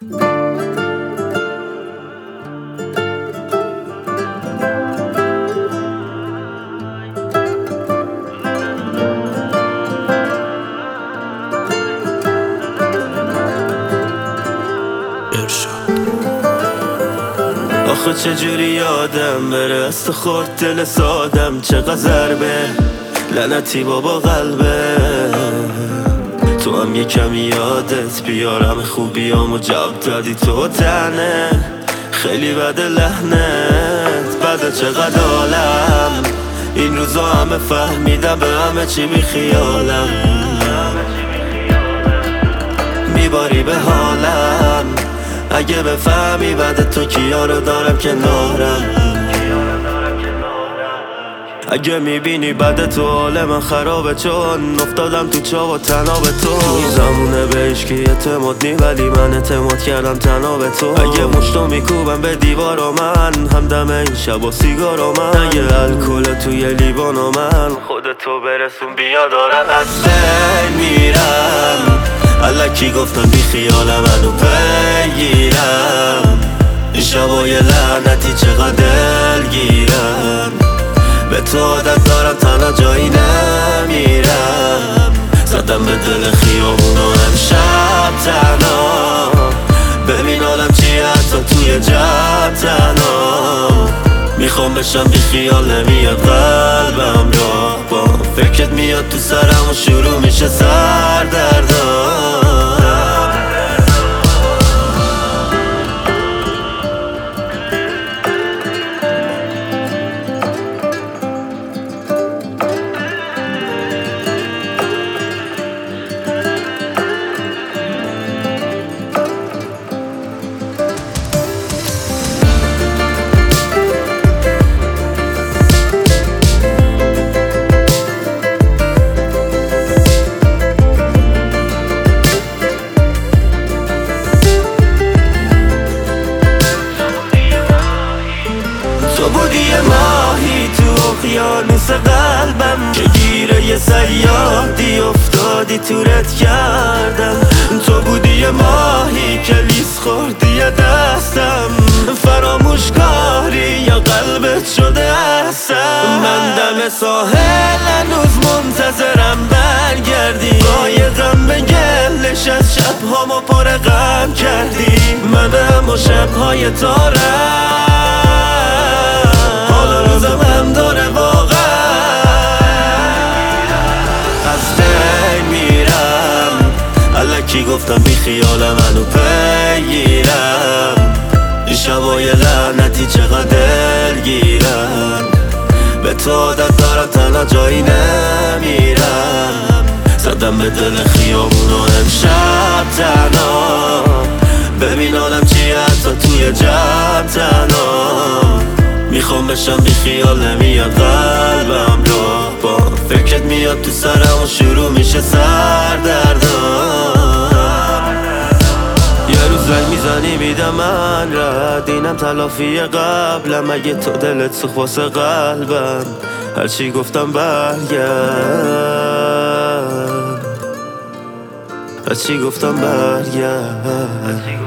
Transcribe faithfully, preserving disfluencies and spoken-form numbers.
آخه چجوری یادم بره است خورد دل سادم، چقدر ضربه لعنتی بابا قلبه. تو هم یه کمی یادت بیارم خوبیامو جواب دادی تو تنه، خیلی بده لحنت بده چقدر عالم. این روزا همه فهمیدم به همه چی بی خیالم، میباری به حالم. اگه بفهمی بعد تو کیا رو دارم کنارم، اگه میبینی بعد تو حال من خرابه، چون افتادم تو چا و تنها به تو. این زمونه به هیچکی اعتماد نی، ولی من اعتماد کردم تنها به تو. اگه مشتو میکوبم به دیوار و من همدم این شب و سیگار و من، اگه الکل توی لیوان و من خودتو برسون بیا دارم از بین میرم. الکی گفتم بی خیال منو بگیرم، این شبای لعنتی چقدر دلگیرم. به تو عادت دارم تنها جایی نمیرم، زدم به دل خیابون و امشب تنها. ببین حالم چیه حتی توی جب تنها، میخوام بشم بی خیال نمیاد قلبم راه با فکرت میاد تو سرم و شروع میشه سردردم. تو بودی یه ماهی تو اقیانوس قلبم، که گیره یه صیادی افتادی تورت کردم. تو بودی یه ماهی که لیس خوردی دستم، فراموش کاری یا قلبت شده هستم. من دم ساحل هنوز منتظرم برگردی، قایقم به گلش از شبهامو پر غم کردی. منم و شبهای تارم روزم هم داره واقعا، از بین میرم. الکی گفتم بی خیال منو بگیرم، این شبای لعنتی چقدر دلگیرم. به تو عادت دارم تنها جایی نمیرم، زدم به دل خیابون و امشب تنها. ببین حالم چیه حتی توی جب تنها، میخوام بشم بی خیال نمیاد قلبم راه با فکرت میاد تو سرم و شروع میشه سردردم. یه روز زنگ میزنی میدم من رد، اینم تلافی قبلم. اگه تو دلت سوخت واسه قلبم هرچی گفتم برگرد، هرچی گفتم برگرد.